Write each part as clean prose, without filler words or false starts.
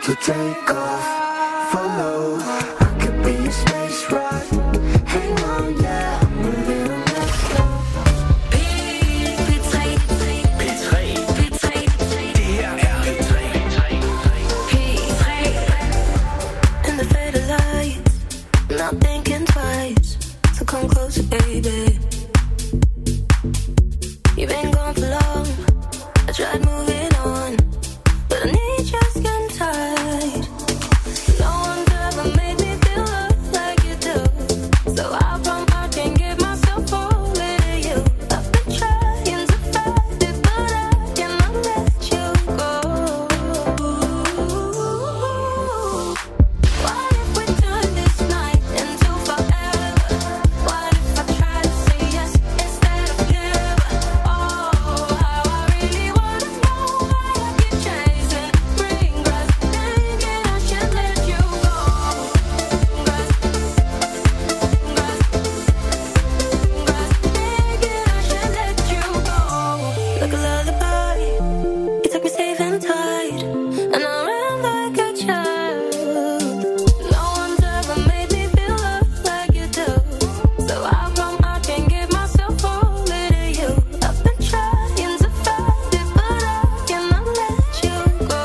to take off, follow. I could be a space rock. Hang on, yeah, I'm a little messed up. Not thinking twice, so come closer, baby. You've been gone for long. I tried moving on, but I need your skin tight. No one's ever made me feel like you do, so I promise I can't give myself over to you. I've been trying to fight it, but I cannot let you go. What if we turn this night into forever? What if I try to say yes instead of never? Oh, how I really wanna know why I keep chasing green grass, thinking I should let you go. Grass, thinking I should let you go. Like a lullaby, you took me safe and tight, and I ran like a child. No one's ever made me feel like you do, so how come I can't give myself over to you? I've been trying to fight it, but I cannot let you go.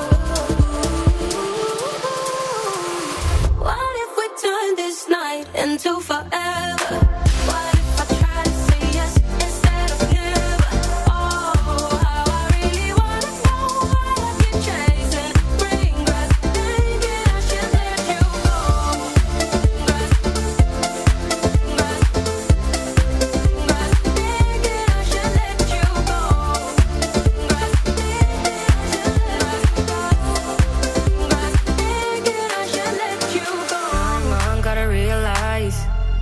What if we turn this night into forever? What if I try to say yes instead of never? Oh, how I really wanna know why I keep chasing green grass, thinking I should let you go. Grass, thinking I should let you go. Grass, thinking I should let you go. Run, gotta realize.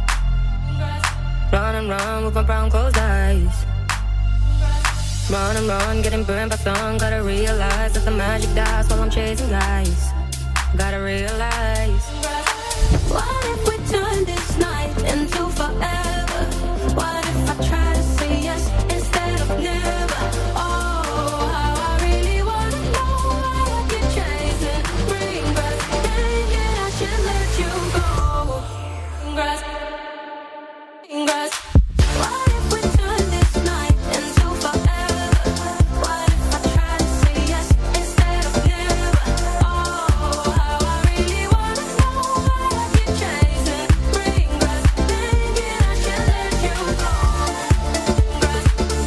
Run and run with my brown closed eyes. Run and run, getting burned by sun. Gotta realize that the magic dies while I'm chasing lies. Gotta realize. What if we turn this night into forever? What if I try to say yes instead of never? Oh, how I really wanna know why I keep chasing green grass, thinking I should let you go. Grass, grass. What if we turn this night into forever? What if I try to say yes instead of never? Oh, how I really wanna know why I keep chasing green grass, thinking I should let you go. Grass,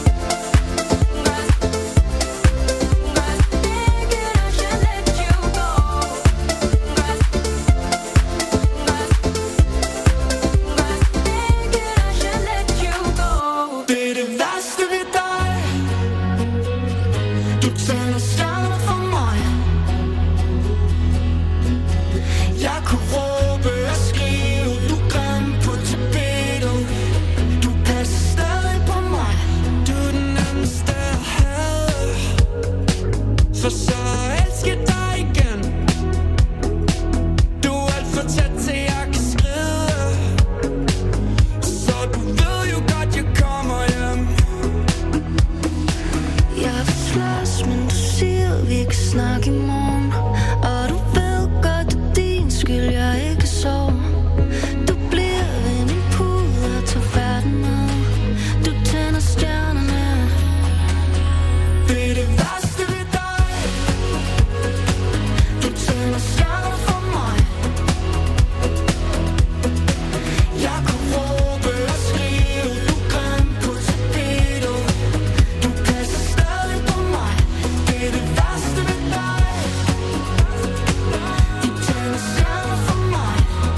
thinking I should let you go. Grass, thinking I should let you go. Det er det værste ved dig. Du tænder stjerner for mig. Jeg kunne råbe og skrive, du er grim på tapetet. Du passer stadig på mig. Du er den nemmeste at have. For så elsker dig igen. Du er alt for tæt til jeg kan skride. Så du ved jo godt jeg kommer hjem. Jeg vil slås, men du siger vi kan snakke i morgen. Og du ved godt det er din skyld jeg ikke sover. Du bliver ved min pude og tager verden med. Du tænder stjernerne. Det er det værste ved dig. Du tænder stjerner for mig. Jeg kunne råbe og skrive, du er grim på tapetet. Du passer stadig på mig. Det er det værste ved dig. Du tænder stjerner for mig.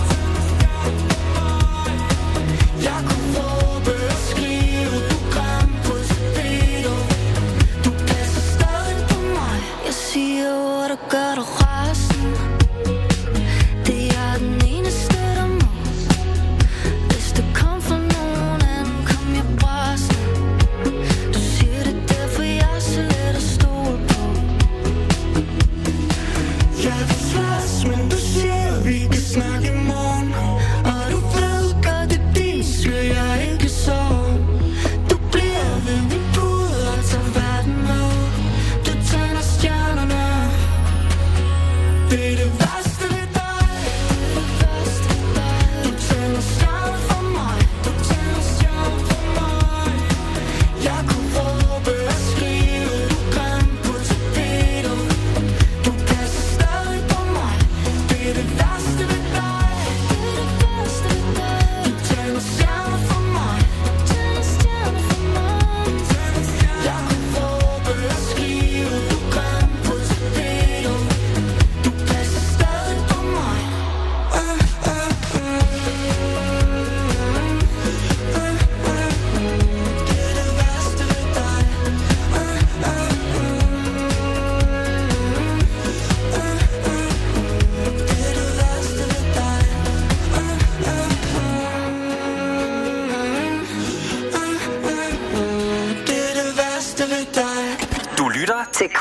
Jeg kunne råbe og skrive, du er grim på tapetet. Du passer stadig på mig. Jeg siger ord der gør dig rasende. Det er jeg den eneste der må. Hvis det kom fra nogen anden kom jeg brasende. Du siger det derfor jeg er så let at stole på. Jeg vil slås, men du siger vi kan snakke i morgen. Og du ved godt det er din skyld jeg ikke sover. Du bliver ved min pude og tager verden med. Du tænder stjernerne.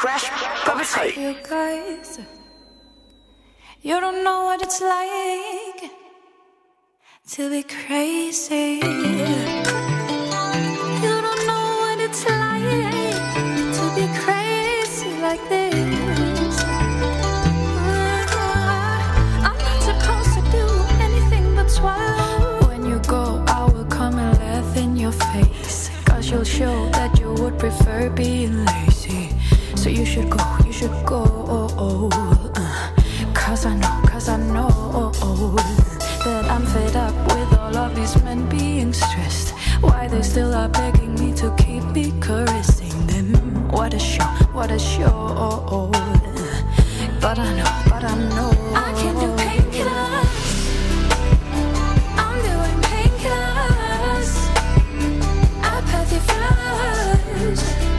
Crash Puppetry. You guys, you don't know what it's like to be crazy. You don't know what it's like to be crazy like this. I'm not supposed to do anything but swallow. When you go, I will come and laugh in your face, 'cause you'll show that you would prefer being lazy. So you should go, cause I know that I'm fed up with all of these men being stressed. Why they still are begging me to keep me caressing them. What a show, but I know I can do painkillers. I'm doing painkillers, apathy fillers.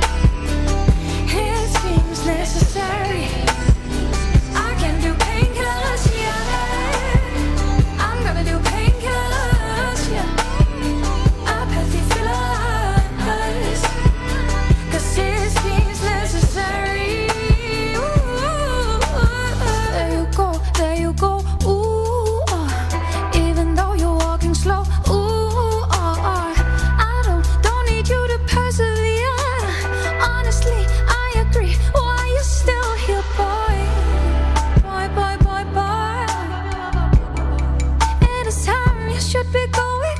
It seems necessary. I can do painkillers, yeah. I'm gonna do painkillers, yeah. Apathy fillers, 'cause it seems necessary. Ooh, there you go, ooh, even though you're walking slow, ooh, I don't need you to persevere. Honestly, I agree. Why you still here, boy? It is time you should be going.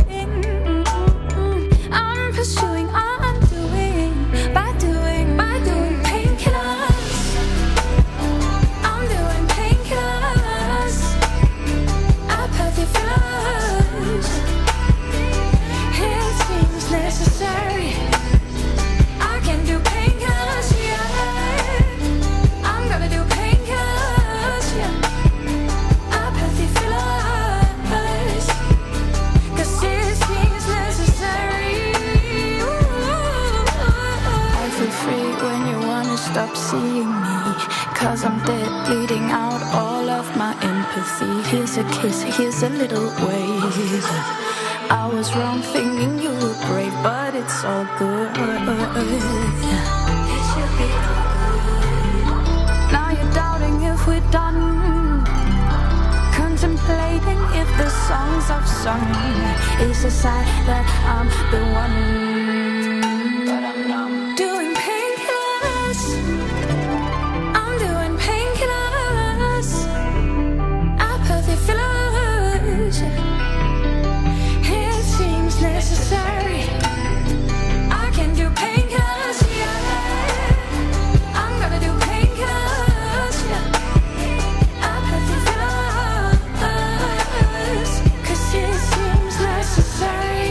I'm pursuing, I'm doing, by doing painkillers. I'm doing painkillers, apathy fillers. It seems necessary. I can do painkillers, yeah. I'm gonna do painkillers, yeah. Apathy fillers, 'cause it seems necessary. I feel free when you wanna stop seeing me, 'cause I'm dead, bleeding out all of my empathy. Here's a kiss, here's a little wave. I was wrong thinking you were brave, but it's all good. Now you're doubting if we're done, contemplating if the songs I've sung is a sign that I'm the one. But I'm not doing painkillers. I'm doing painkillers, apathy fillers. It seems necessary. I can do painkillers, yeah. I'm gonna do painkillers, yeah. Apathy fillers, 'cause it seems necessary.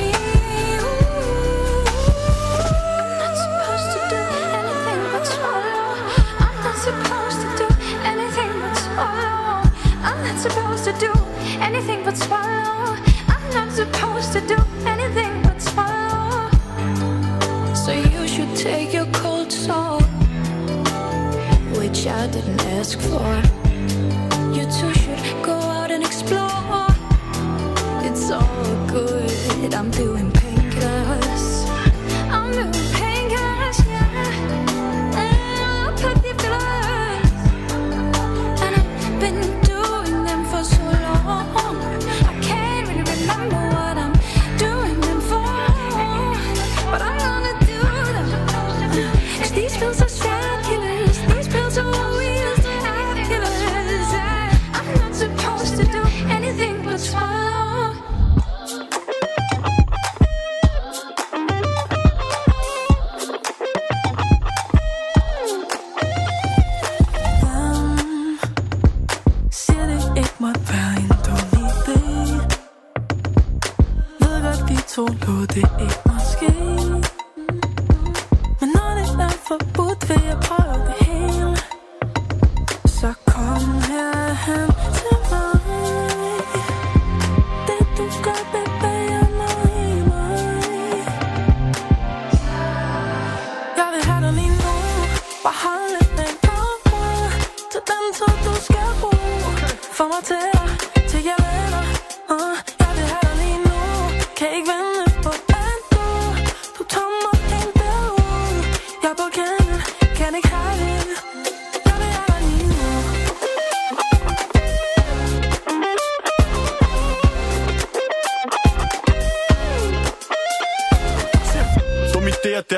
I'm not supposed to do anything but swallow. I'm not supposed to do anything but swallow. I'm not supposed to do anything but swallow. I'm not supposed to do anything but swallow. So you should take your cold sore, which I didn't ask for. You two should go out and explore. It's all good. I'm doing painkillers. I'm doing painkillers, yeah. Apathy fillers, and I've been doing them for so long. I can't really remember what I'm doing them for, but I'm gonna do them. 'Cause these pills are sad killers. These pills are what we used to have killers. I'm not supposed to do anything but swallow.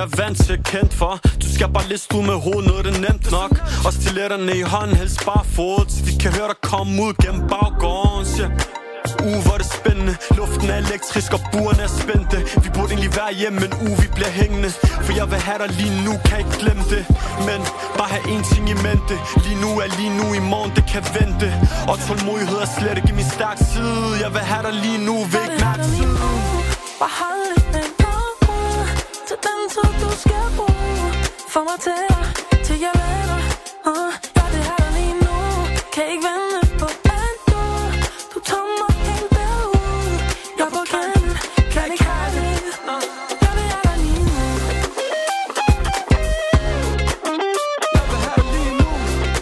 jeg vant til kendt for. Du skal bare liste ud med hovedet, noget det er nemt nok. Og stiletterne i hånden, helst bare fodet, så de kan høre dig komme ud gennem baggården. Hvor det spændende. Luften er elektrisk og buren er spændte. Vi burde egentlig være hjemme, men vi bliver hængende. For jeg vil have dig lige nu, kan ikke glemme det. Men bare have en ting i mente. Lige nu er lige nu, i morgen det kan vente. Og tålmodighed er slet ikke min stærk side. Jeg vil have dig lige nu, vil ikke mærke tid. Bare hold lidt med ud til den tid du skal bruge. Få mig til jeg lander. Jeg vil have dig lige nu. Kan ikke vente på at du tager mig helt derud. Jeg på kanten, kan ikke have det. Jeg vil have dig lige nu. Jeg vil have dig lige nu.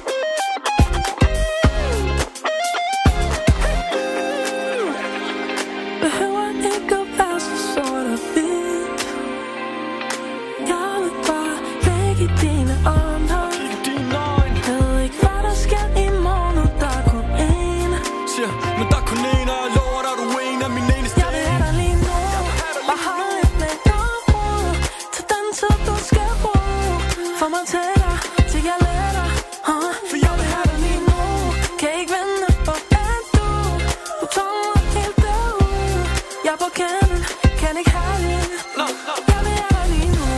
Behøver ikke at være så sort og hvidt. Jeg vil bare lægge i dine arme. Ved ikke hvad der sker i morgen, og der er kun én. Men der er kun én, og jeg lover dig, du er en af mine eneste. Jeg vil have dig lige nu. Bare hold lidt med ud til den tid du skal bruge. Få mig til dig, til jeg lader dig. For jeg vil have dig lige nu. Kan ikke vente på at du tager mig helt derud. Jeg er på kanten, kan ikke have det. Jeg vil have dig lige nu.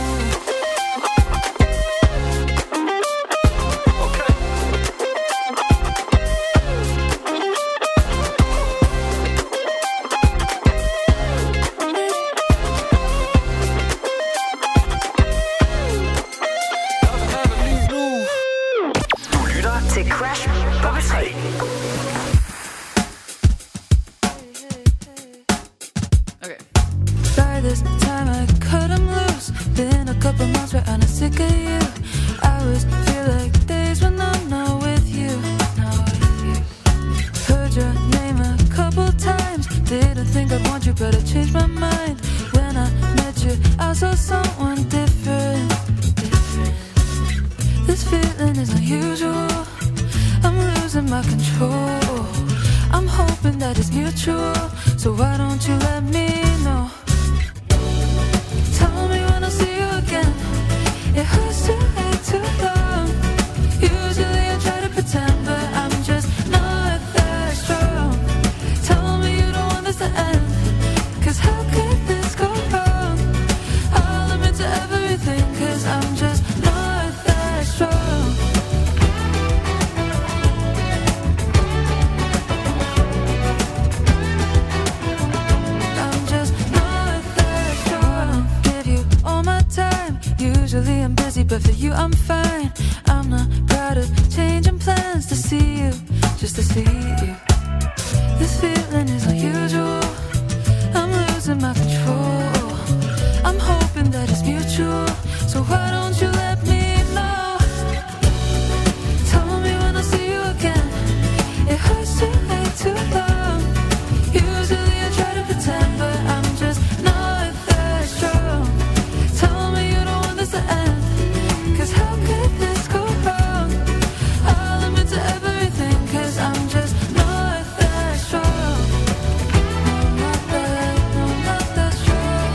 Til Crash på P3. Okay. By this time I cut him loose. Been a couple months where I'm sick of you. I always feel like days when I'm not with you. Heard your name a couple times. Didn't think I'd want you, but I changed my mind. When I met you, I saw someone different. This feeling is unusual. I'm losing my control. I'm hoping that it's mutual. So why don't you let me know? Tell me when I'll see you again. It hurts to wait too long. Usually I try to pretend, but I'm just not that strong. Tell me you don't want this to end. Cause how could this go wrong? I'll admit to everything, cause I'm just not that strong. Usually I'm busy, but for you I'm fine. I'm not proud of changing plans to see you, just to see you. This feeling is unusual. I'm losing my control. I'm hoping that it's mutual. So why don't you let me know? Tell me when I'll see you again. It hurts to wait too long. Usually I try to pretend, but I'm just not that strong. Tell me you don't want this to end. Cause how could this go wrong? I'll admit to everything, cause I'm just not that strong. No, not that strong.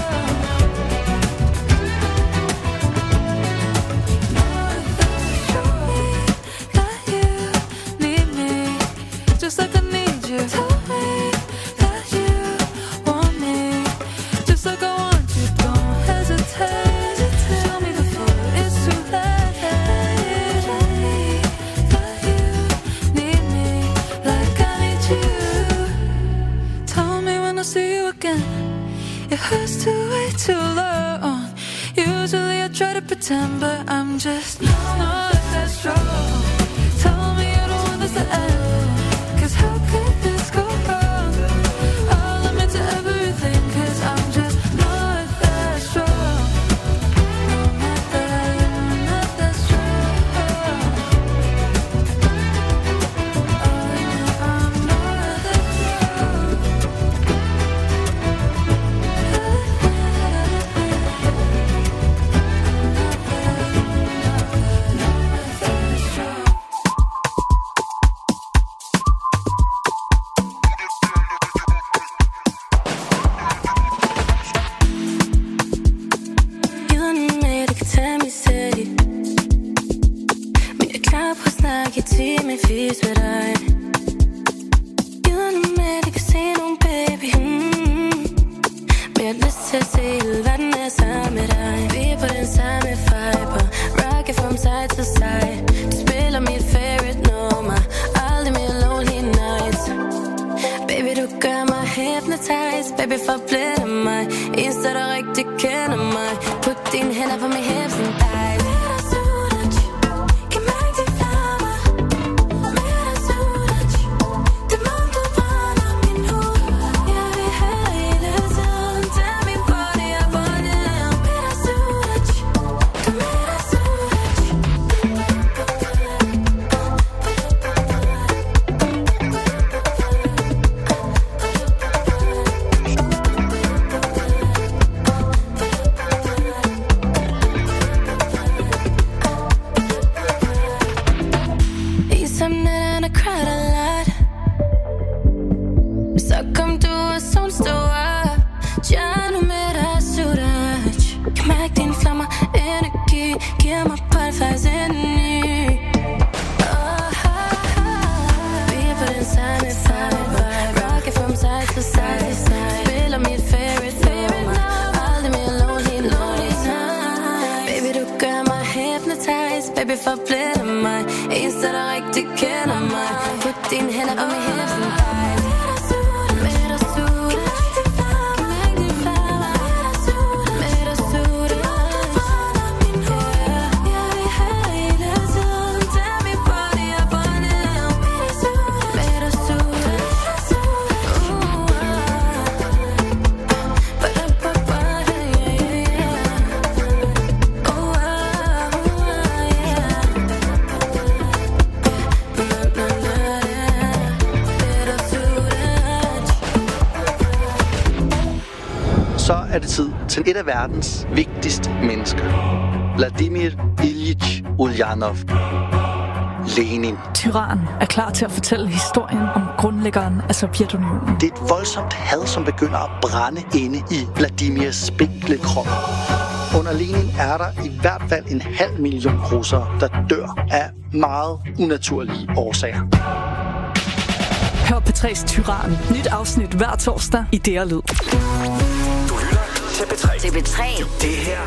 Not that strong. That you need me, just like I need you. Tell me that you want me, just like I want you. Don't hesitate. Tell me before it's too late. Tell me that you need me like I need you. Tell me when I'll see you again. It hurts to wait too long. Usually I try to pretend, but I'm just not that strong. Tell me you don't want this to end. Cause how could this go wrong? I'll admit to everything, cause I'm just not that strong. No, not that strong. I'm not that strong. Klar på at snakke i timevis med dig. Gider nu med, vi kan se nogen baby. Men jeg har lyst til at se hele verden er sammen med dig. Vi er på den samme fiber, rocker from side to side. Du spiller mit favorite nummer, aldrig mere lonely nights. Baby, du gør mig hypnotized, baby, forblinder mig. Eneste, der rigtig kender mig. Put dine hænder på min hips and thighs. er det tid til et af verdens vigtigste mennesker. Vladimir Ilyich Ulyanov. Lenin. Tyrannen er klar til at fortælle historien om grundlæggeren af Sovjetunionen. Det er et voldsomt had, som begynder at brænde inde i Vladimirs spinkle krop. Under Lenin er der i hvert fald 500.000 russere, der dør af meget unaturlige årsager. Hør P3's Tyrannen. Nyt afsnit hver torsdag i DR Lyd. Du lytter til P3. Til P3. Det her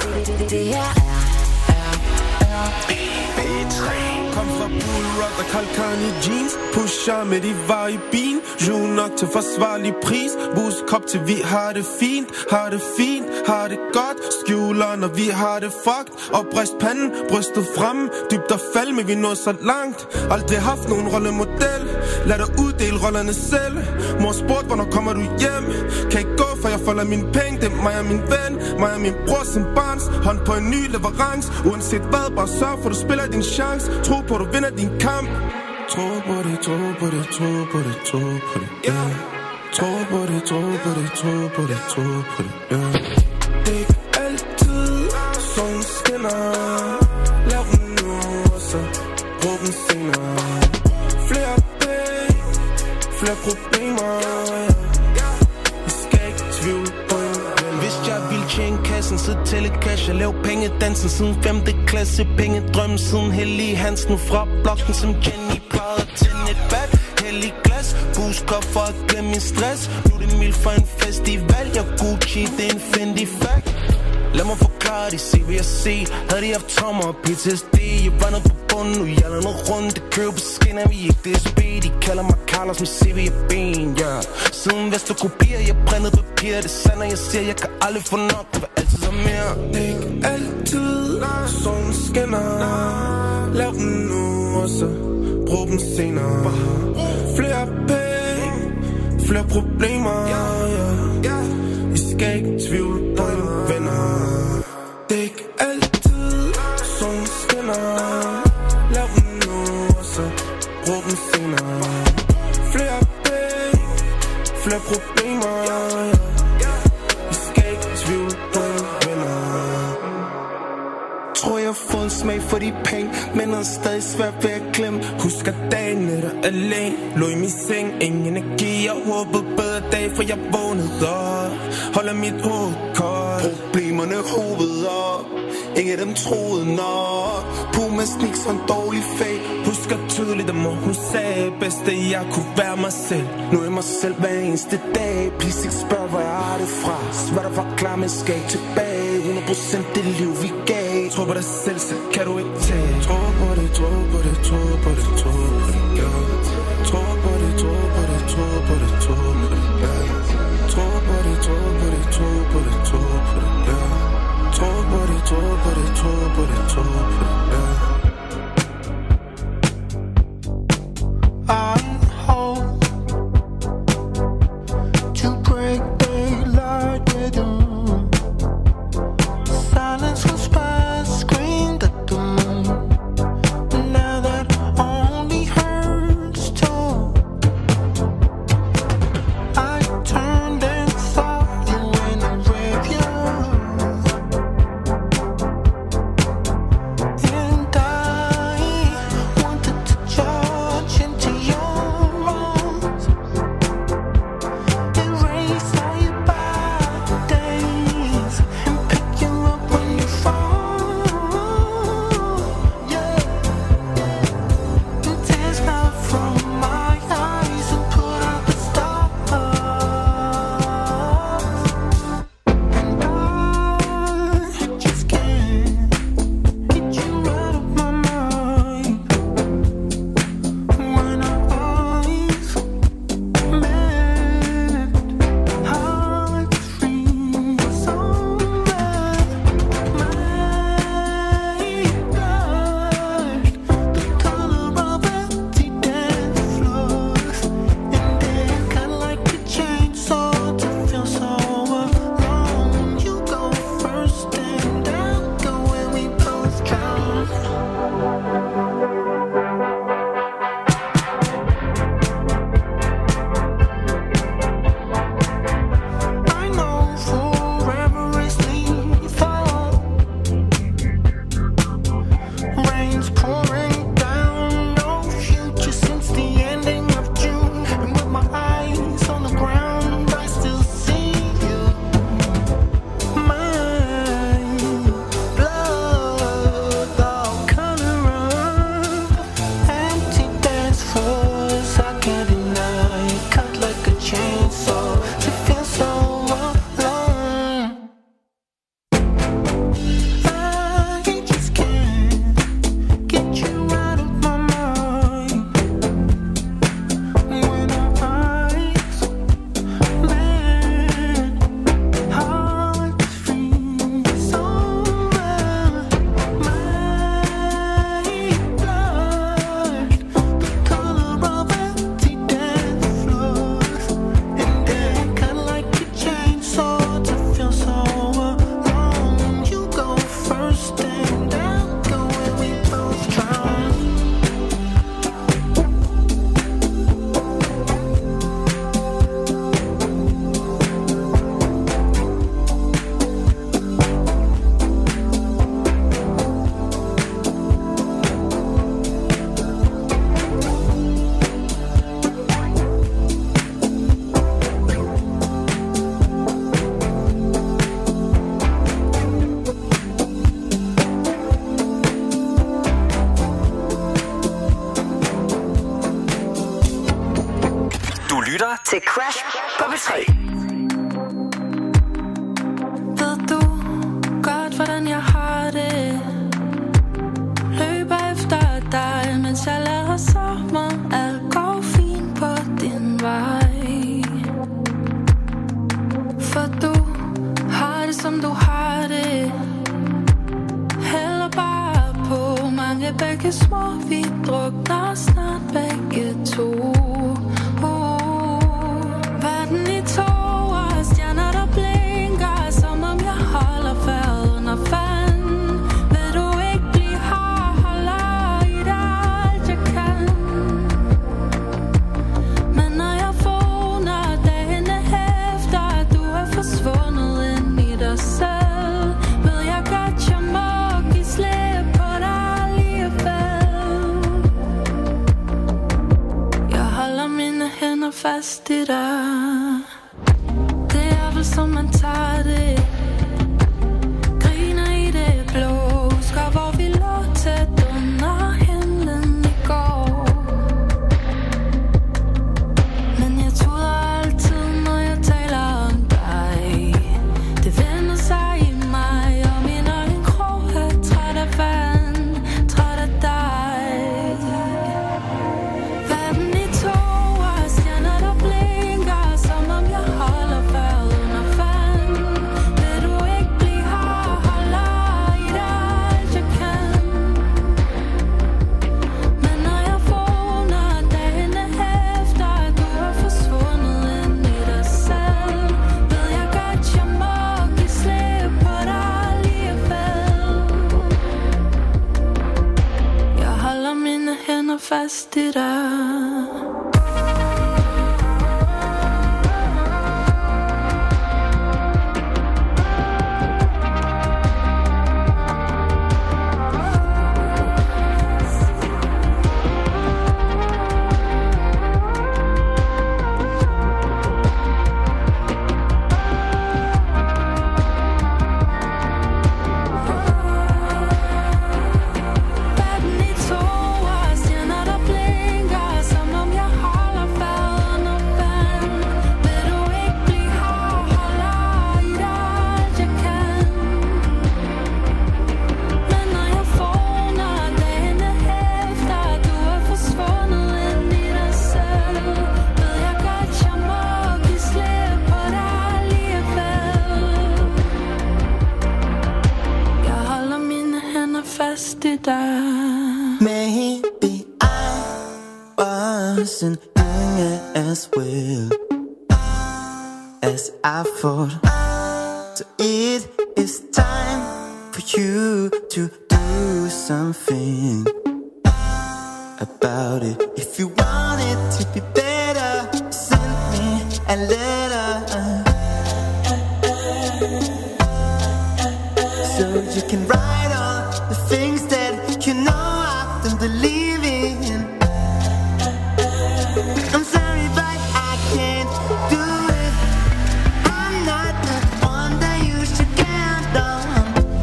er P3. Kom fra Bullrock og Kalkani jeans. Pusher med de var i bin. Jule nok til forsvarlig pris. Bus kop til vi har det fint. Har det fint, har det godt. Skjuler når vi har det fucked. Og brist panden, brystet fremme. Dybt og fald, men vi når så langt. Aldrig haft nogen rollemodel. Lad dig uddele rollerne selv. Mor spurgte, hvornår kommer du hjem? Kan ikke gå, for jeg folder mine penge. Det er mig og min ven, mig og min bror som barns. Hånd på en ny leverance. Uanset hvad, bare sørg for du spiller din chance. Tro på du vinder din kamp. Tro på det, tro på det, tro på det, tro på det, yeah. Tro på det, tro på det, tro på det, tro på det, yeah. Det er ikke altid solen skinner. Lav den nu, og så brug den senere. Flere penge, flere problemer, yeah. Jeg skal ikke tvivle på en ven. Hvis jeg ville tjene kassen, så tælle cash. Jeg lav pengedansen siden 5. klasse. Pengedrømmen siden Hellig Hansen. Fra blokken som Jenny plejede at tænde et bad. Hellig glas, busker for at glemme min stress. Nu er det mild for en festival. Jeg Gucci, det er en Fendi fact. Lad mig forklare det, se hvad jeg ser. Havde de haft traumer og PTSD. Jeg var nede på bunden, nu jeg lader noget rundt. Det kører på skinner, vi ikke DSB. De kalder mig Carlos med CV og ben, yeah. Siden Vesterkopier, jeg brændede papir. Det er sandt, jeg siger, jeg kan aldrig få nok. Det var altid så mere. Det er ikke altid, solen skinner. Lav den nu, og så brug den senere. Flere penge, flere problemer, yeah. I skal ikke tvivle på en venner. Det er ikke altid solen skinner. Lav den nu, og så brug den senere. Flere penge, flere problemer, I skal ikke tvivle på en venner. Tror jeg har fået en smag for de penge, men er stadig svært ved at glemme. Husker dagen er der alene. Lå i min seng, ingen energi. Jeg håbede bedre dag, for jeg vågnede op. Holder mit hoved koldt. Problemerne hovedet op. ingen af dem troede nok. Puma snik så en dårlig fag. Husker tydeligt, at mor hun sagde bedst, at jeg kunne være mig selv. Nu er mig selv hver eneste dag. Please ikke spørg, hvor jeg har det fra. Svær der var klar med skab tilbage. 100% det liv vi gav. Tro på dig selv, så kan du ikke tage. Tro på det, tro på det, tro på det, tro på det, ja. Tro på det, tro på det, tro på det, tro på det, ja. Tro på det, tro på det, tro på det, tro på det, ja. Tro på det, tro på det, tro på det, tro på det, ja. I hope to break daylight with you. Silence was fast, screamed at the moon. Now that only hurts too. I turned and saw you in a graveyard. And I wanted to charge into your arms, erase all your bad days, and pick you up when you fall. Yeah, and tears fell from my eyes and put out the stars. And I just can't get you out of my mind. When our eyes met, hearts freeze on that. My blood, the color of empty dance floors, and then kinda like a chainsaw to feel so alone. You go first and I'll go when we both drown. I know forever is lethal. Rain's pouring down, no future since the ending of June. And with my eyes on the ground, I still see you. My blood, all color of empty dance floors. I can't deny, cut like a chainsaw to feel so alone. I just can't get you out of my mind. When our eyes met, hearts freeze over. My blood, the color of empty dance floors, and then kinda like a chainsaw to feel so alone. You go first and I'll go when we both drown. Du lytter til Crash på P3. Ved du godt, hvordan jeg har det? Løber efter dig, mens jeg lader som om alt går fint på din vej. For du har det, som du har det. Hælder bare på mange bække små. Vi drukner snart begge to. Verden i tog og stjerner der blinker, som om jeg holder færd under vand. Vil du ikke blive her, holder i dig alt jeg kan. Men når jeg vågner dagene efter, du er forsvundet ind i dig selv, ved jeg godt, jeg må give slip på dig alligevel. Jeg holder mine hænder fast i dig. Det er vel som man tager det, griner i det blå. fast i dig. Maybe I wasn't doing it as well as I thought. So it is time for you to do something about it. If you want it to be better, send me a letter so you can write all the things that you know I don't believe in. I'm sorry, but I can't do it. I'm not the one that you should count on.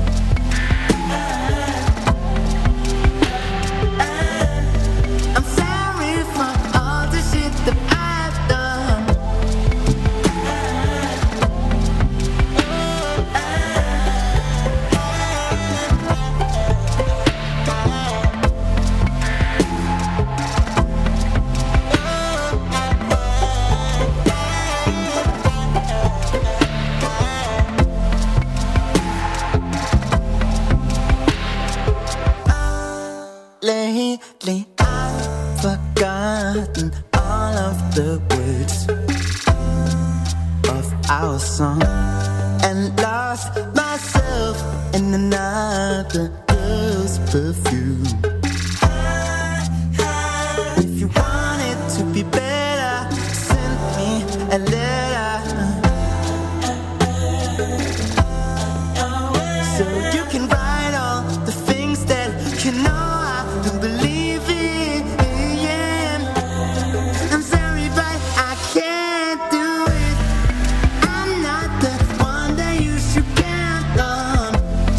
I'm sorry for all the shit that I've done. Lately I've forgotten all of the words of our song and lost myself in another girl's perfume. If you want it to be better, send me a letter so you can write all the things that you know don't believe it, yeah. I'm sorry, but I can't do it. I'm not the one that you should count on.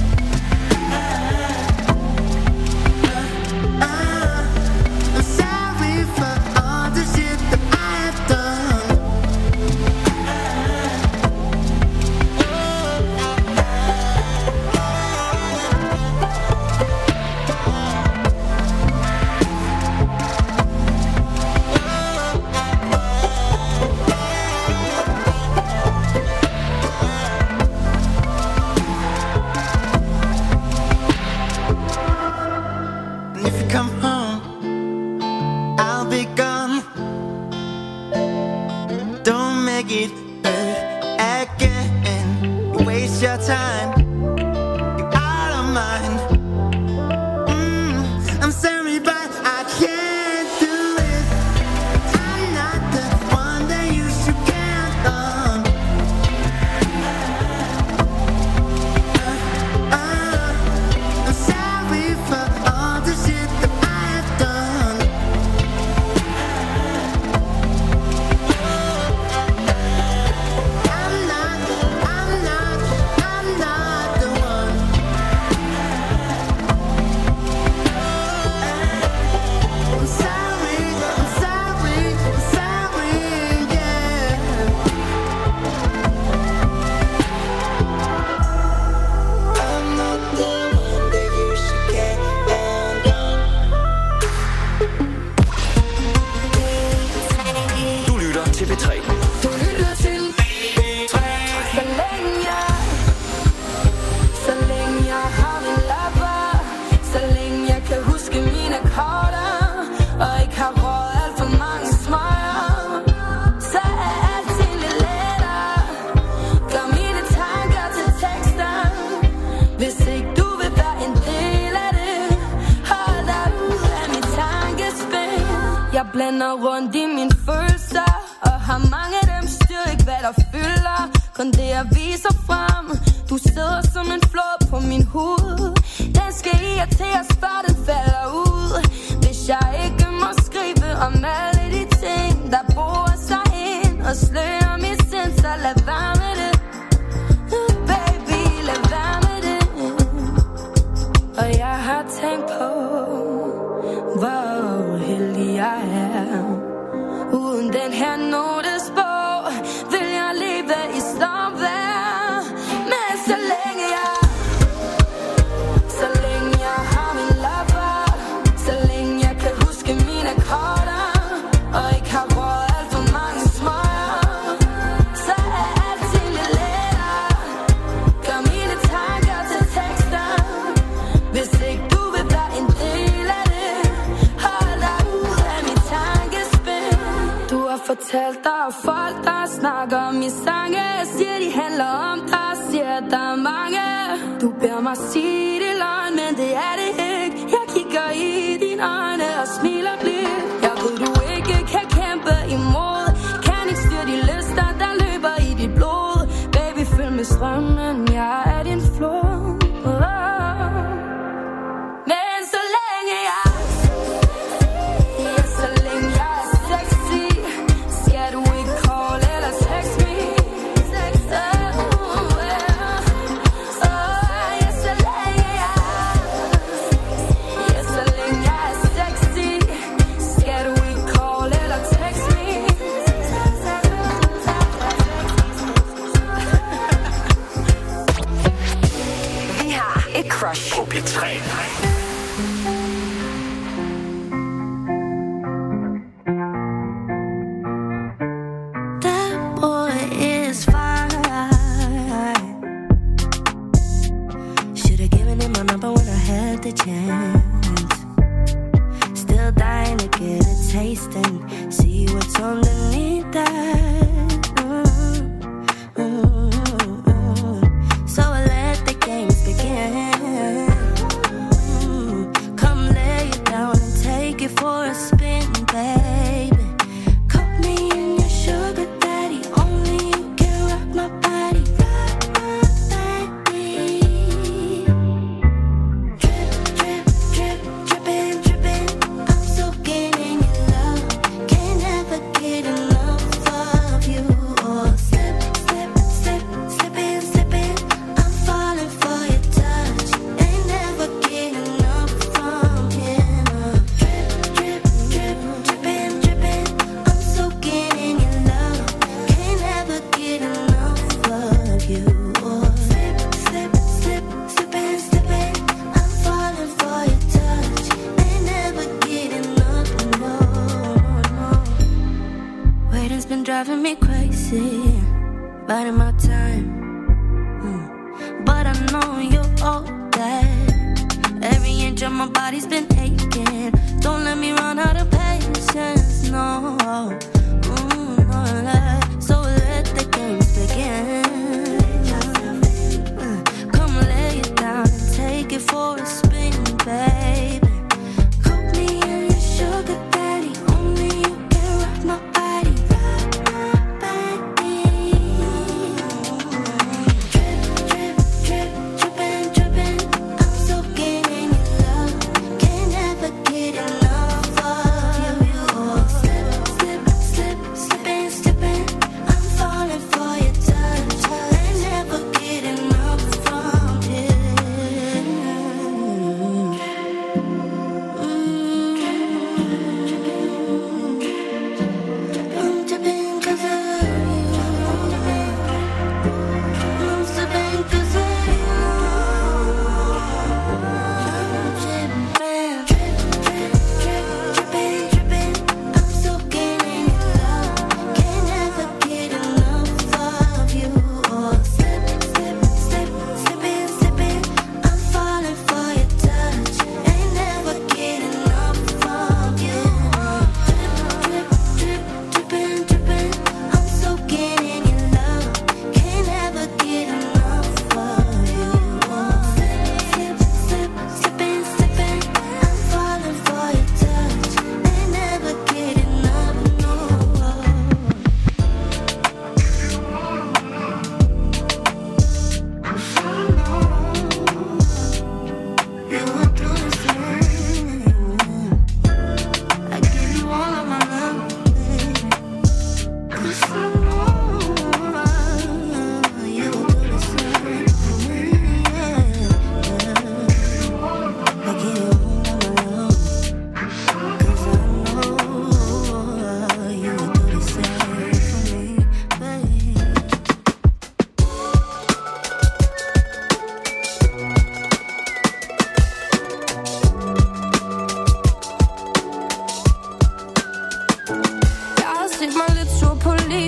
I'm sorry for all the shit that I've done. And if you come home, I'll be gone. Don't make it hurt again. You waste your time, you're out of mind. I'm sorry, but I can't do it. I'm not the one that you should count on. I'm sorry for all the shit that I've done. I'm not Jeg blander rundt i mine følelser, og har mange af dem styr ikke hvad der fylder. Kun det jeg viser frem. Du sidder som en flå på min hud. Den skal irriteres før den falder ud. Hvis jeg ikke må skrive om alle de ting der bor sig ind og slører mit sind, så lad være med det. Baby, lad være med det. Og jeg har tænkt på hvor heldig jeg er. Uden den her notesbog vil jeg leve i stormvejr. Men så længe jeg har min lover, så længe jeg kan huske mine akkorder og ikke har råd alt for mange smøger, så er alting lidt lettere. Gør mine tanker til tekster. Hvis ikke du vil være en del af det, hold dig ud af mit tankespil. Du har fortalt dig af folk, der snakker om i sange. Jeg siger, de handler om dig, siger, der er mange. Du beder mig sige det løgn, men det er det ikke. Jeg kigger i dine øjne og smiler blidt. Jeg ved, du ikke kan kæmpe imod. Kan ikke styre de lyster, der løber i dit blod. Baby, følg med strømmen, jeg er din flod. Men så længe jeg er sexy, skal du ikke call eller text me. Så længe jeg er sexy, skal du ikke call eller text me. Vi har et crush på P3. That boy is fine. Should've given him my number when I had the chance. Still dying to get a taste and see what's underneath that. So I let the games begin. Come lay it down and take it for a spin, baby. Coat me in your sugar daddy. Only you can rock my body. Rock my body. Drip, drip, drip, drippin', drippin'. I'm soaking in your love. Can't ever get enough of you. Or slip, slip, slip, slippin', slippin'. I'm falling for your touch. Ain't never get enough from him. Drip, drip, drip, drippin', drippin'. I'm soaking in your love. Can't ever get enough of you. Or slip, slip, slip, slippin', slippin'. I'm falling for your touch. Ain't never get enough, no, no. Waiting's been driving me crazy. Biding my time. But I know you're all that. Every inch of my body's been aching. Don't let me run out of patience, no. No, so let the games begin. Come lay it down and take it for a spin, baby. Coat me in your sugar daddy. Only you can rock my body. Rock my body. Drip, drip, drip, drippin', drippin'. I'm soaking in your love. Can't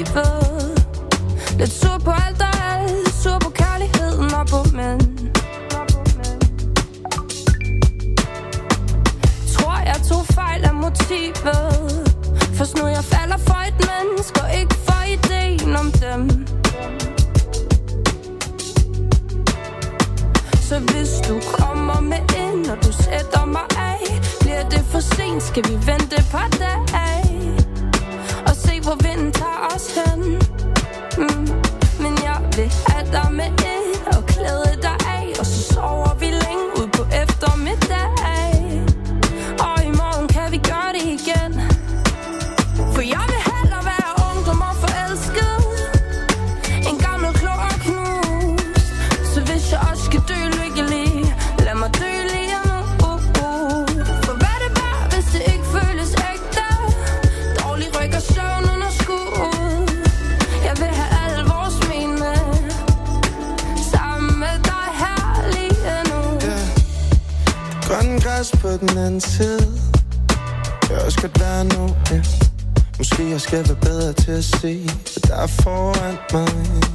livet. Lidt sur på alt og alt, sur på kærligheden og på mænd. Tror jeg tog fejl af motivet. Først nu jeg falder for et menneske og ikke for ideen om dem. Så hvis du kommer med ind, og du sætter mig af, bliver det for sent, skal vi vente et par dage og se hvor vinden tager os hen. Men jeg vil have dig med ind og klæde dig af, og så sover vi længe ud på eftermiddag. Og i morgen kan vi gøre det igen. For jeg vil hellere være ungdom og forelsket, en gammel klog og knust. Så hvis jeg også skal dø lykkelig, lad mig dø lige nu. For hvad det var, hvis det ikke føles ægte, dårlig ryg og søvnen og skud. Jeg vil have alle vores men med, sammen med dig her lige nu. Grønne græs på den anden side, jeg også godt være nu, yeah. Måske jeg skal være bedre til at se, hvad der er foran mig.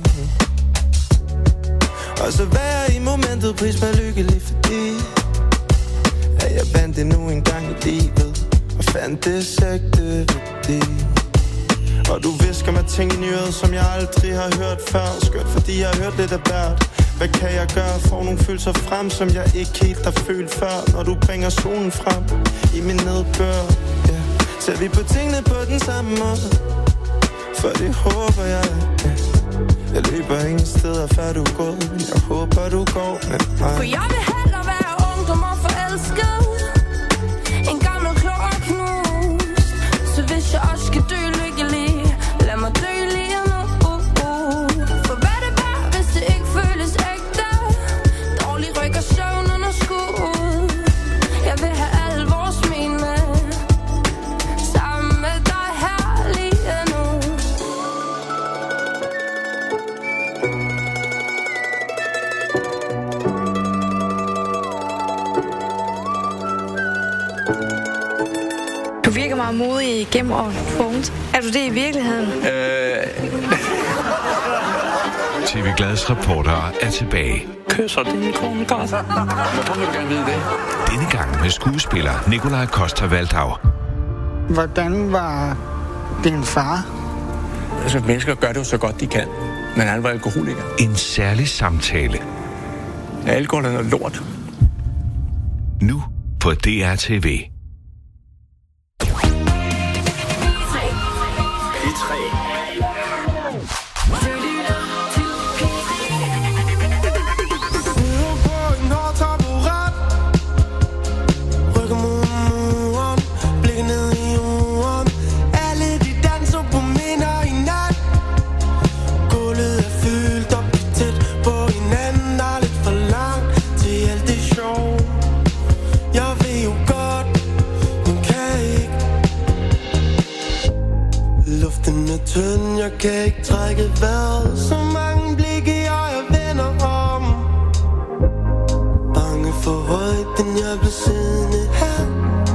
Og så være i momentet, pris mig lykkelig, fordi at jeg vandt endnu en gang i livet og fandt det sægte værdi. Og du visker mig ting i nyhed, som jeg aldrig har hørt før. Skørt, fordi jeg har hørt lidt af hvert. Hvad kan jeg gøre? Får nogle følelser frem, som jeg ikke helt har følt før. Når du bringer solen frem i min nedbør, yeah. Ser vi på tingene på den samme måde, for det håber jeg, yeah. Jeg løber ingen steder før du er gået, men jeg håber du går med mig. For jeg vil hellere være ungdom og forelsket, en gammel klog og knust. Så hvis jeg også skal dø lykkelig, lad mig dø lige nu. For hvad det var, hvis det ikke føles ægte, dårlig ryg og søvnen og skud. Jeg vil have alle vores men med, sammen med dig her lige nu. Du virker meget modig gennem året. Er du det i virkeligheden? TV Glads reporter er tilbage. Kysser din kone godt. Hvorfor vil du gerne vide det? Denne gang med skuespiller Nikolaj Coster-Waldau. Hvordan var din far? Altså, mennesker gør det jo så godt, de kan. Men han var alkoholiker. En særlig samtale. Alkohol er noget lort. Nu på DRTV. Jeg kan ikke trække vejret, så mange blikke jeg vender om. Bange for højden, jeg blev siddende her.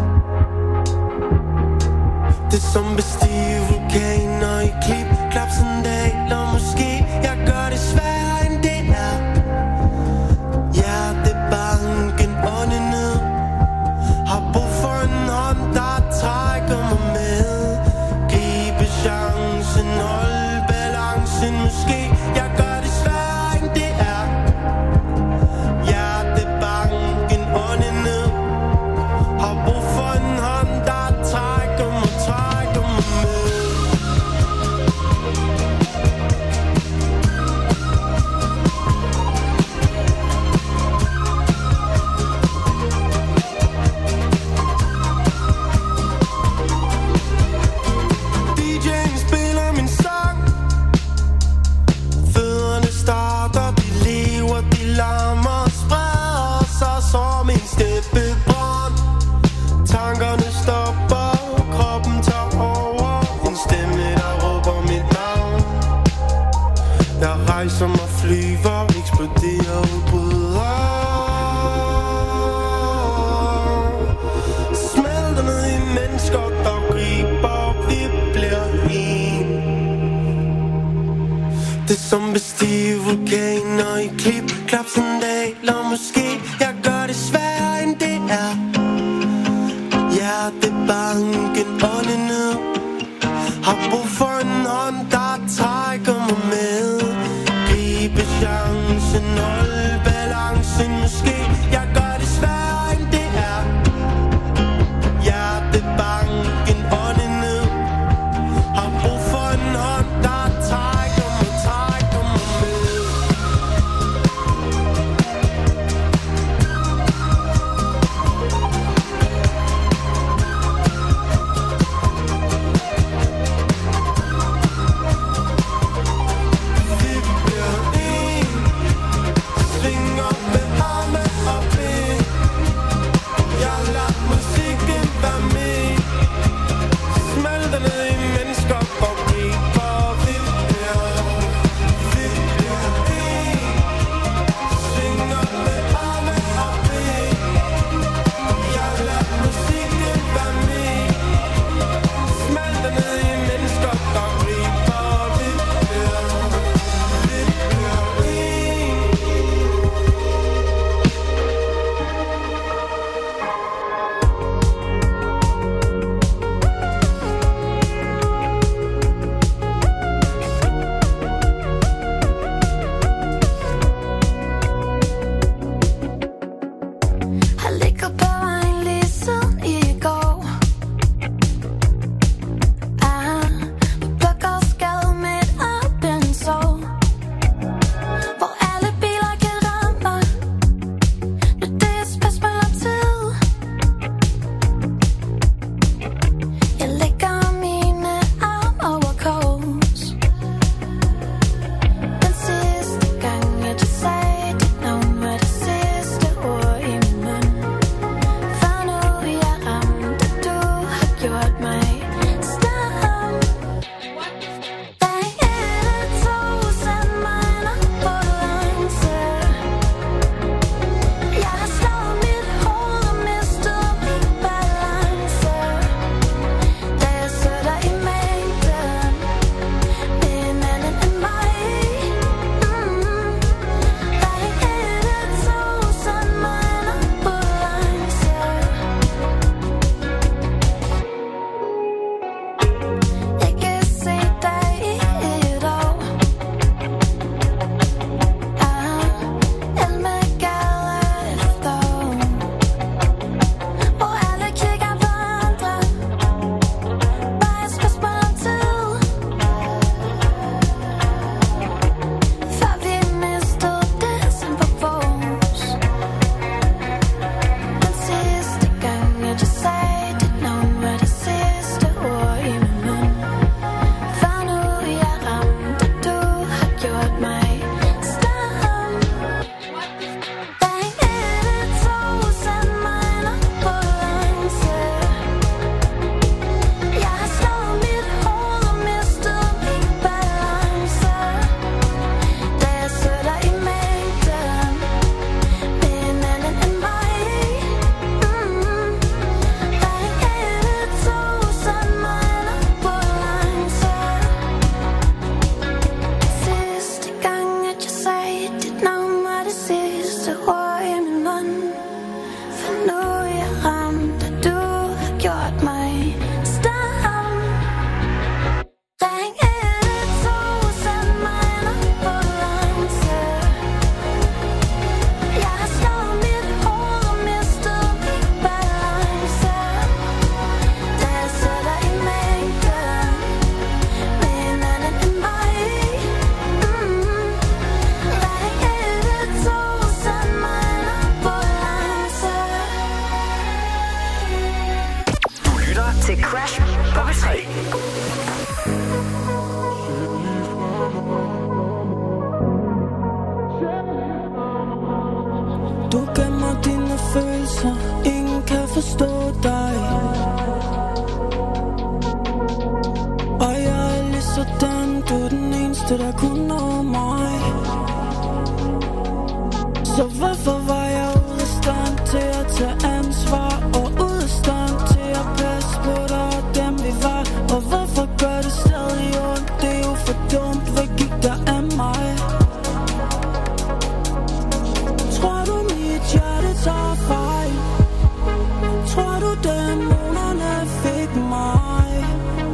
Det er som bestige vulkaner i klip, klapsandaler. Måske jeg gør det sværere end det er. Hjertebanken ånden ned, har brug for en hånd, der trækker mig med. Gribe chancen, hold balancen. Måske jeg gør det sværere end det er. Hjertebanken ånden ned, har brug for en hånd, der trækker mig med. DJ'en spiller min sang, fødderne starter, de lever, de larmer, spreder sig som en steppebrand. Tankerne stopper, kroppen tager over, en stemme der råber mit navn. Jeg rejser mig, flyver, eksploderer, udbryder, smelter ned i mennesker, der griber, vi bliver en. som bestige vulkaner i klip, klap sandaler. Måske jeg gør det sværere end det er. Hjertebanken ånden ned. Har brug for en hånd, der trækker mig med. Gribe chancen, hold balancen. Måske jeg gør det sværere end det er. Hjertebanken ånden ned. Har brug for en hånd, der trækker mig med. Du gemmer dine følelser, ingen kan forstå dig. Og jeg er lige sådan, du er den eneste, der kunne nå mig. Så hvorfor var jeg ude af stand til at tage ansvar, og ude af stand til at passe på dig og dem vi var? Og hvorfor gør det stadig ondt, det er jo for dumt, hvad gik der af mig?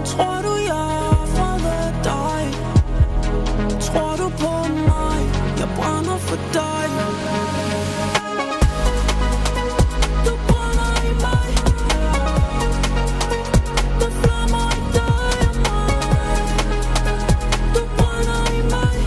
Tror du jeg er fremme dig? Tror du på mig? Jeg brænder for dig. Du brænder i mig. Der flammer i dig og mig. Du brænder i mig.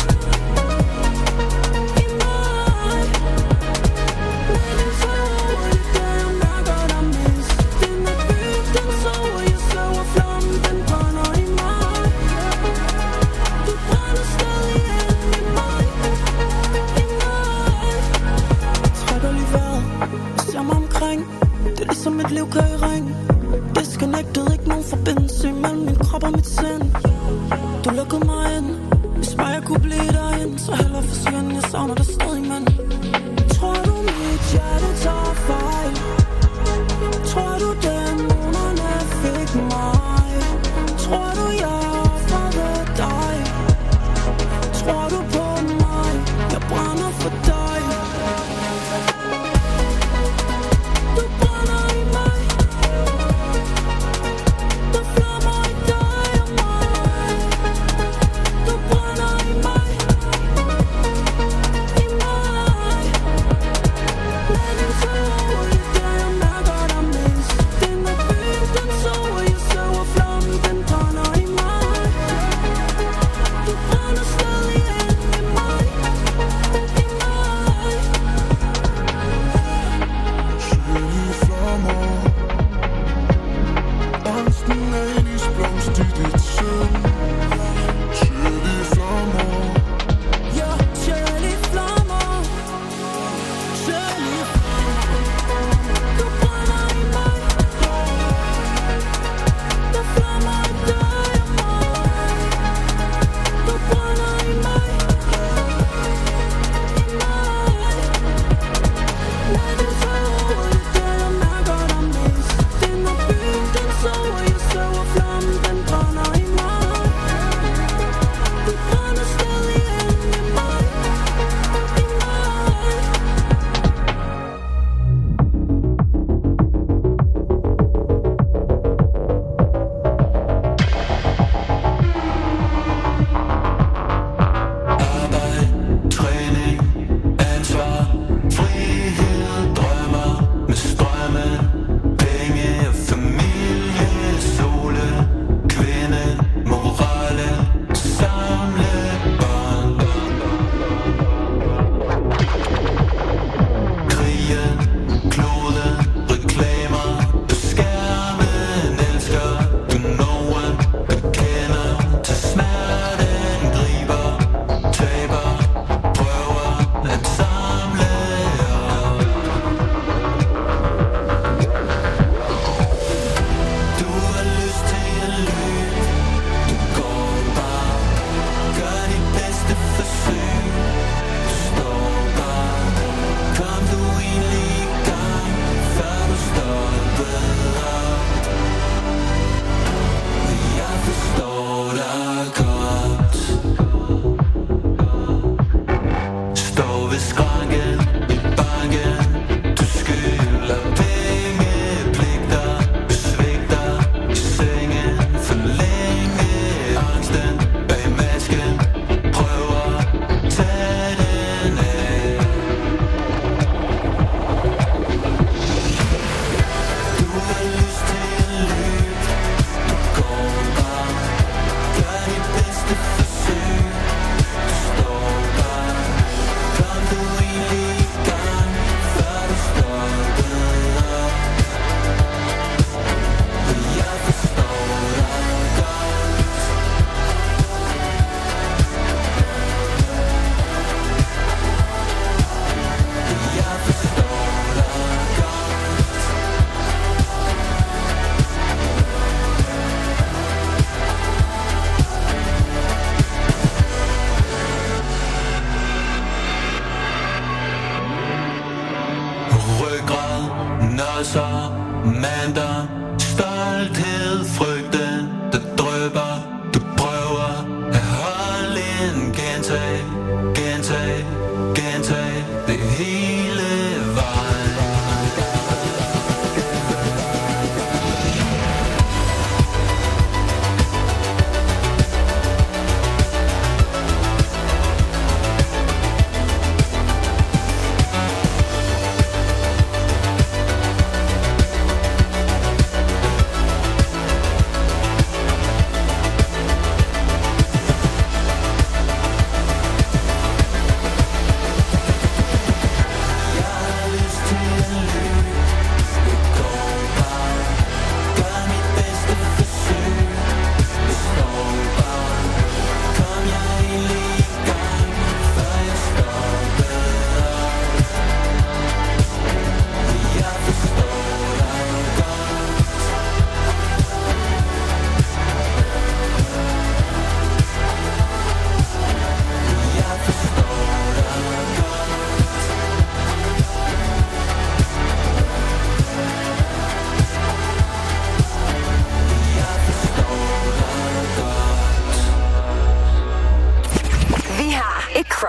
I mig. Natten sover i dag, jeg mærker dig mest. Den er bygget, den sover, jeg sover. Flammen, den brænder i mig. Du brænder stadig ind i mig. I mig. Trækker lige vejret, ser mig omkring. Det er ligesom et liv kører i ring. Disconnected, ikke nogen forbindelse mellem min krop og mit sind. Du lukkede mig ind. Hvis mig jeg kunne blive derinde, så hellere forsvinde. Jeg savner dig stadig, men tror du mit hjerte tager fejl? Tror du dæmonerne fik mig? Tror du jeg er fremme dig? Tror du på mig? Jeg brænder for dig. Du brænder i mig. Der flammer i dig og mig.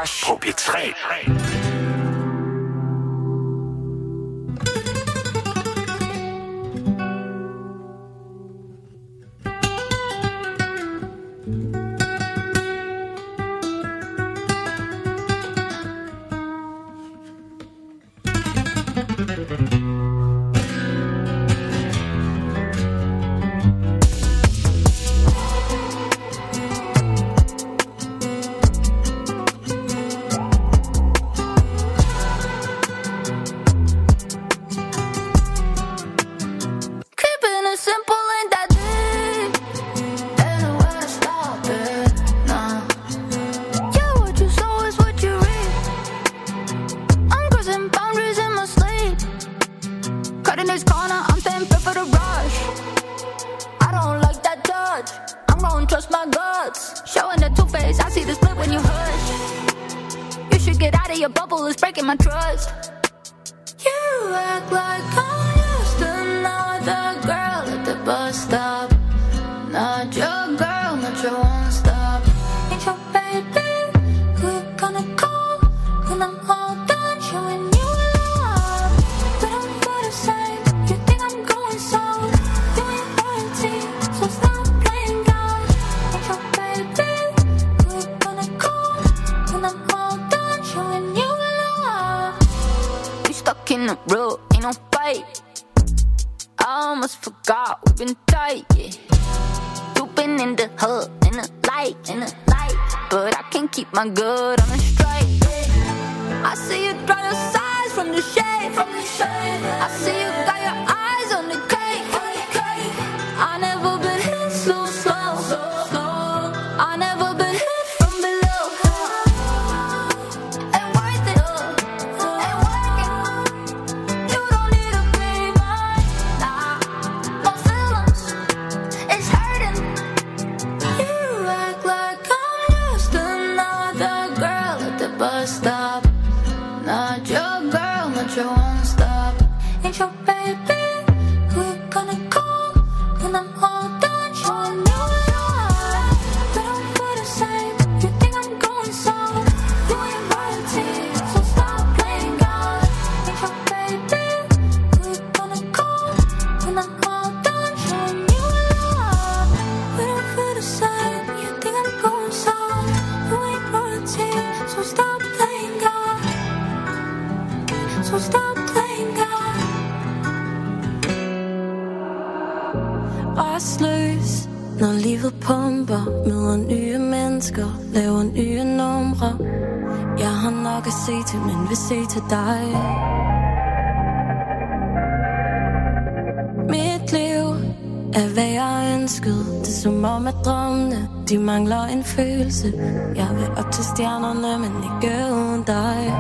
Crush på P3. Til dig. Mit liv er hvad jeg ønskede. Det er som om at drømmene, de mangler en følelse. Jeg vil op til stjernerne, men ikke uden dig.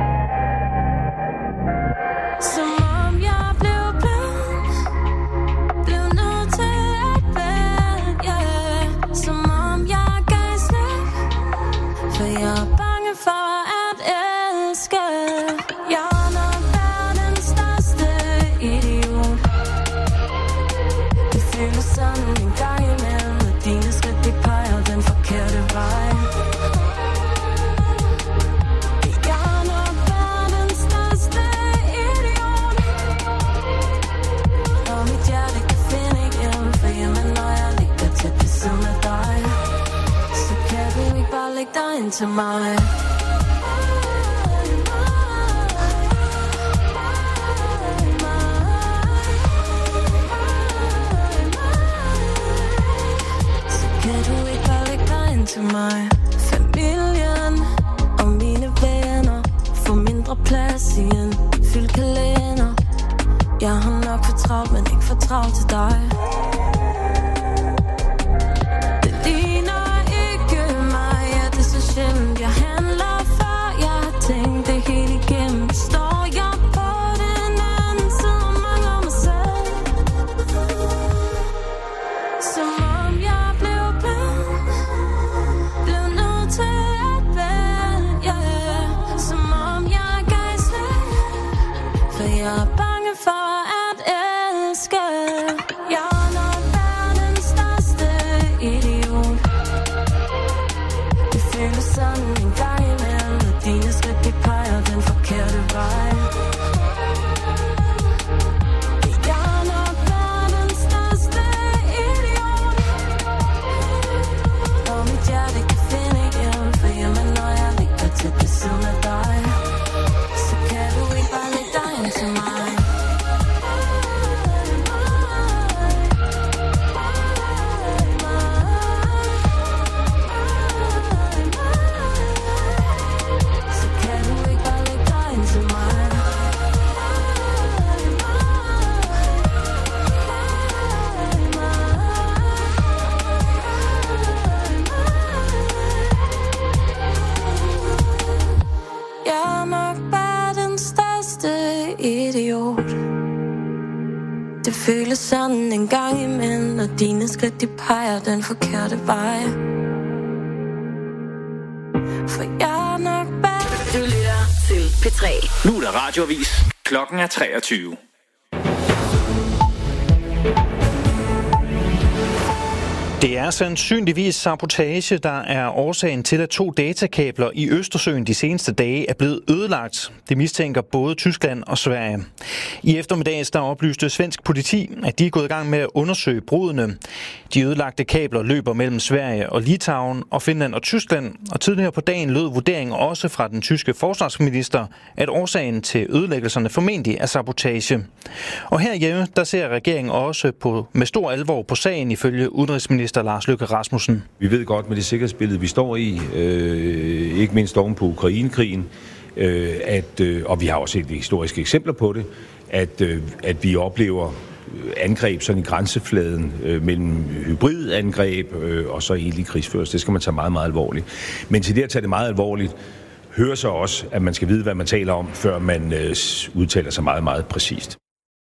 Som om jeg blev blind, blev nødt til at vælge. Som om jeg gav slip, for jeg er bange for at elske. Into my så kan du ikke bare lægge dig into mig. Familien og mine venner får mindre plads i en fyldt kalender. Jeg har nok for travlt, men ikke for travlt til dig. Jeg handler før jeg har tænkt det hele igennem. Står jeg på den anden side og mangler mig selv. Som om jeg blev blind, blev nødt til at vælge. Som om jeg gav slip, for jeg er bange for at elske. Jeg er nok føles sådan en gang imellem, når dine skridt de peger den forkerte vej. For jeg er nok bag. Du lytter til P3. Nu er der radioavis. Klokken er 23. Det er sandsynligvis sabotage, der er årsagen til, at 2 datakabler i Østersøen de seneste dage er blevet ødelagt. Det mistænker både Tyskland og Sverige. I eftermiddags der oplyste svensk politi, at de er gået i gang med at undersøge brudene. De ødelagte kabler løber mellem Sverige og Litauen og Finland og Tyskland, og tidligere på dagen lød vurderingen også fra den tyske forsvarsminister, at årsagen til ødelæggelserne formentlig er sabotage. Og herhjemme, der ser regeringen også med stor alvor på sagen ifølge udenrigsminister Lars Løkke Rasmussen. Vi ved godt med det sikkerhedsbillede, vi står i, ikke mindst oven på Ukrainekrigen, og vi har også set historiske eksempler på det, at vi oplever angreb sådan i grænsefladen mellem hybridangreb og så egentlig krigsførelse. Det skal man tage meget, meget alvorligt. Men til det at tage det meget alvorligt, hører så også, at man skal vide, hvad man taler om, før man udtaler sig meget, meget præcist.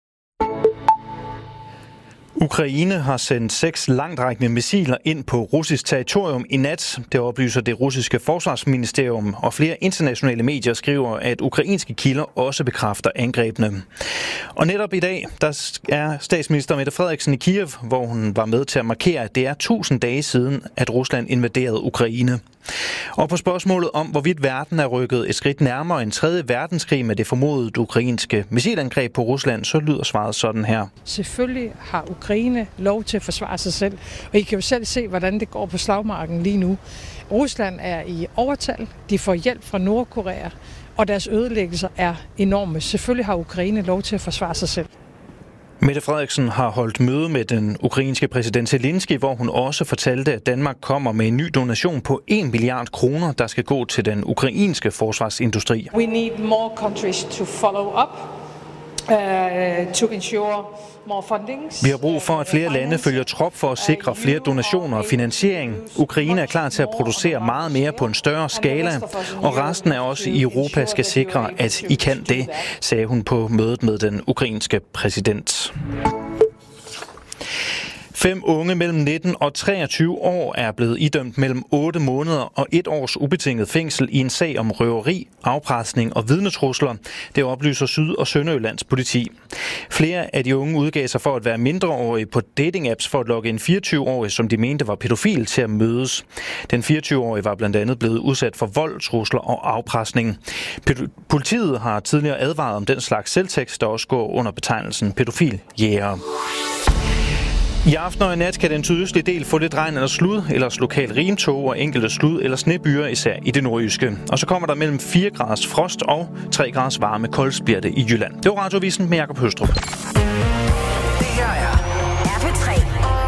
Ukraine har sendt 6 langtrækkende missiler ind på russisk territorium i nat. Det oplyser det russiske forsvarsministerium, og flere internationale medier skriver, at ukrainske kilder også bekræfter angrebene. Og netop i dag, der er statsminister Mette Frederiksen i Kiev, hvor hun var med til at markere, at det er 1000 dage siden, at Rusland invaderede Ukraine. Og på spørgsmålet om, hvorvidt verden er rykket et skridt nærmere en 3. verdenskrig med det formodede ukrainske missilangreb på Rusland, så lyder svaret sådan her. Selvfølgelig har Ukraine lov til at forsvare sig selv, og I kan jo selv se, hvordan det går på slagmarken lige nu. Rusland er i overtal, de får hjælp fra Nordkorea, og deres ødelæggelser er enorme. Selvfølgelig har Ukraine lov til at forsvare sig selv. Mette Frederiksen har holdt møde med den ukrainske præsident Zelensky, hvor hun også fortalte, at Danmark kommer med en ny donation på 1 milliard kroner, der skal gå til den ukrainske forsvarsindustri. We need more countries to follow up, to ensure more funding. Vi har brug for, at flere lande følger trop for at sikre flere donationer og finansiering. Ukraine er klar til at producere meget mere på en større skala, og resten af os i Europa skal sikre, at I kan det, sagde hun på mødet med den ukrainske præsident. 5 unge mellem 19 og 23 år er blevet idømt mellem 8 måneder og 1 års ubetinget fængsel i en sag om røveri, afpresning og vidnetrusler. Det oplyser Syd- og Sønderjyllands politi. Flere af de unge udgav sig for at være mindreårige på dating-apps for at lokke en 24-årig, som de mente var pædofil, til at mødes. Den 24-årige var blandt andet blevet udsat for vold, trusler og afpresning. Politiet har tidligere advaret om den slags selvtekst, der også går under betegnelsen pædofil-jæger. I aften og i nat kan den sydøstlige del få lidt regn eller slud, ellers lokal rimtog og enkelte slud- eller snebyer, især i det nordjyske. Og så kommer der mellem 4 graders frost og 3 graders varme koldst bliver det i Jylland. Det var Radioavisen med Jakob Høstrup. Det her er P3.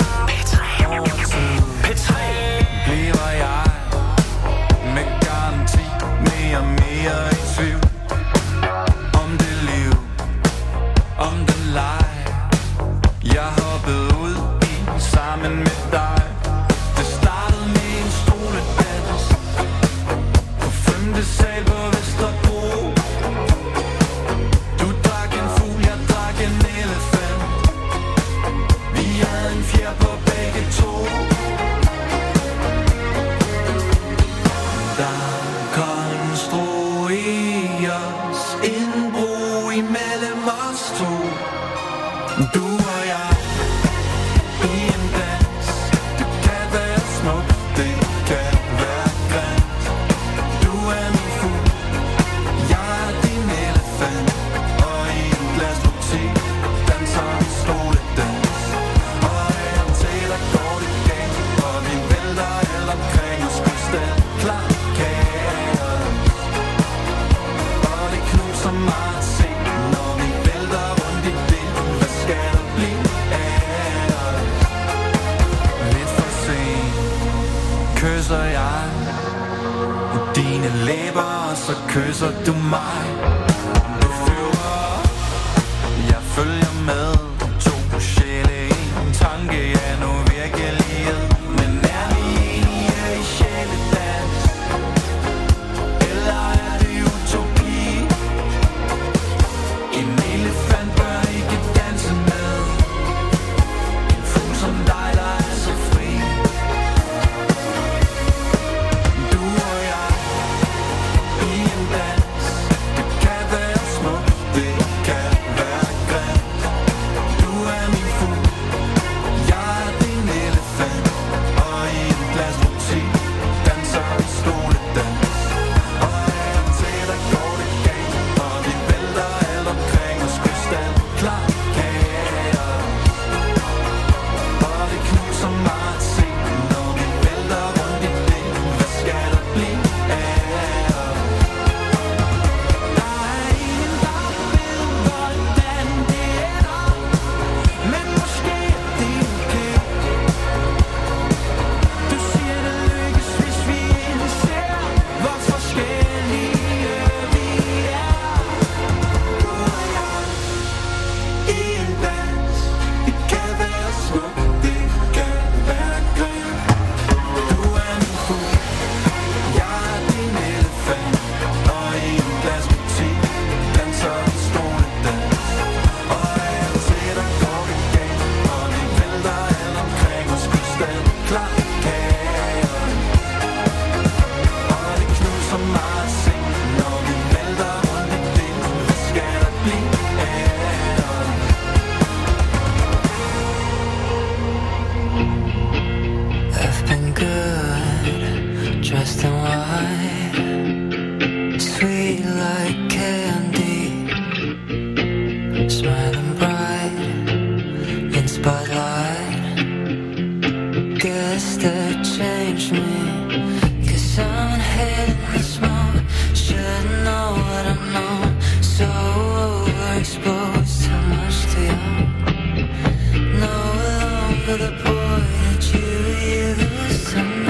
P3 bliver jeg med garanti mere og mere i tvivl om det liv, om den leg. Jeg hoppede ud i sammen med dig. Det startede med en stoledans på 5. sal på Vesterbro. Du drak en fugl, jeg drak en elefant. Vi havde en fjer på begge to. Der konstrueres en bro imellem os to. Du og jeg i en dans. Det kan være smukt, det kan være grimt. Du er min fugl, jeg er din elefant. Og i en glasbutik danser vi stoledans. Og af og til der går det galt, og vi vælter alt omkring os krystalklar kaos. Og det knuser mig at se, når vi vælter rundt i det. Hvad skal der blive af os? Lidt for sent kysser jeg dine læber, og så kysser du mig. Du flyver op, jeg følger med. 2 sjæle, en tanke er nu virkelighed. Men er vi enige i sjæledans? Eller er det utopi? En elefant bør ikke danse med. lights that change me. 'Cause I'm hitting the smoke. Should know what I know. So overexposed, too much too young. No longer the boy that you used to know.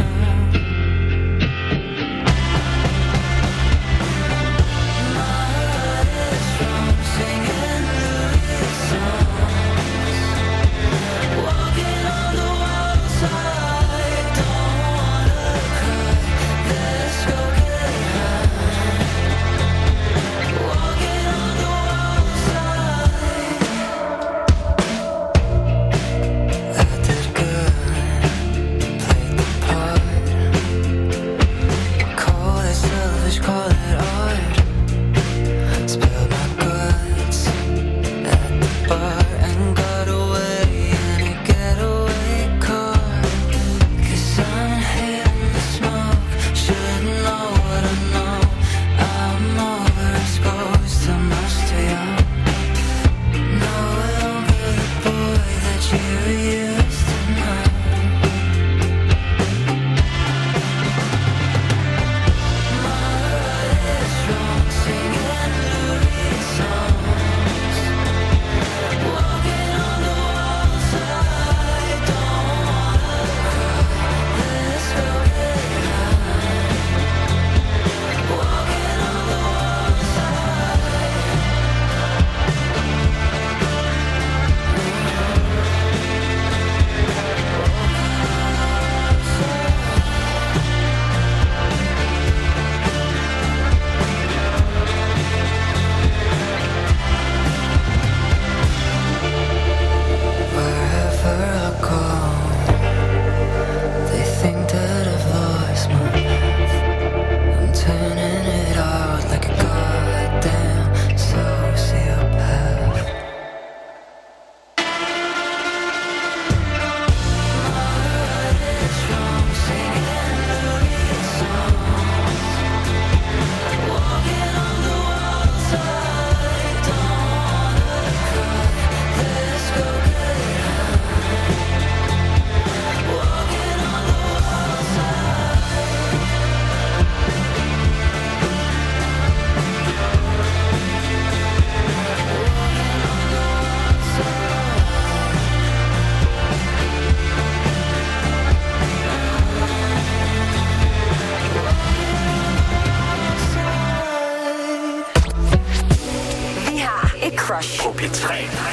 Crush på P3.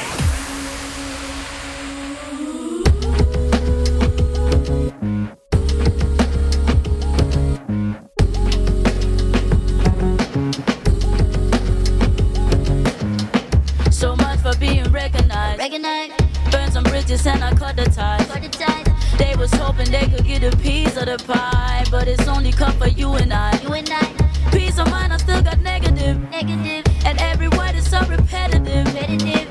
So much for being recognized. Burn some bridges and I cut the ties. They was hoping they could get a piece of the pie, but it's only cut for you and I. Peace of mind, I still got negative. And every word is so repetitive.